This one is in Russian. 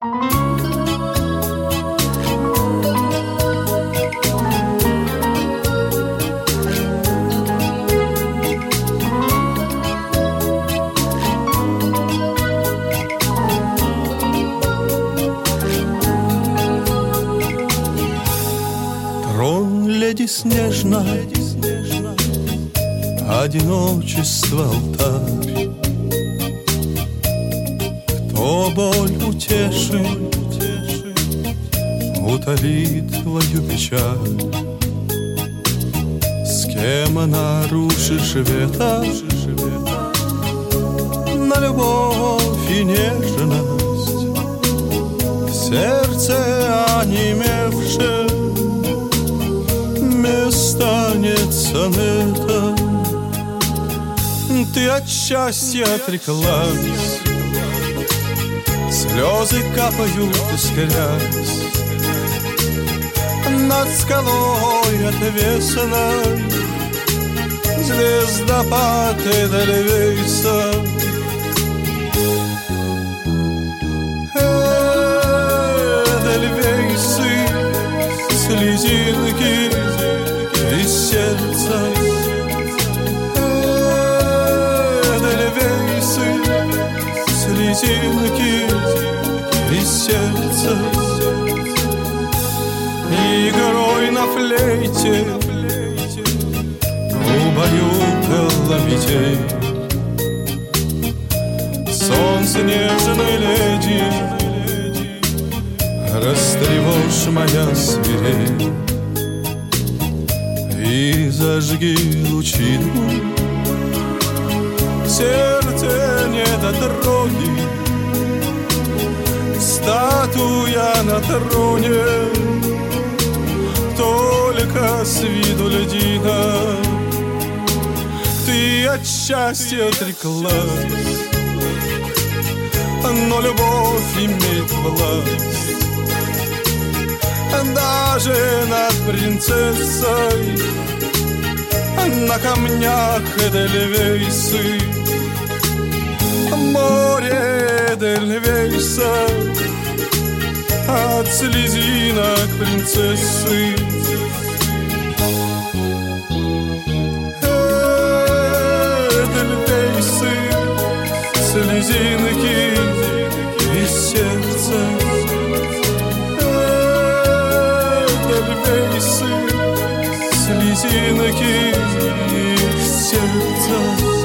Снежно, одиночество алтарь. Кто боль утешит, утолит твою печаль. С кем нарушишь вето на любовь и нежность, в сердце онемевшее останется это. Ты от счастья отреклась, слезы капают, искрясь над скалой отвесной. Звездопад Эдельвейса. Эдельвейсы, слезинки из сердца. Эдельвейсы, слезинки из сердца. Игрой на флейте убаюкала метель. Солнце нежной леди, растревожь моя свирель. И зажги лучину в сердце недотроги. Статуя на троне, только с виду льдина. Ты от счастья отреклась, но любовь имеет власть даже над принцессой. На камнях Эдельвейсы, море Эдельвейса, от слезинок принцессы. Эдельвейсы, слезинки из сердца. Эдельвейсы, слезинки из сердца.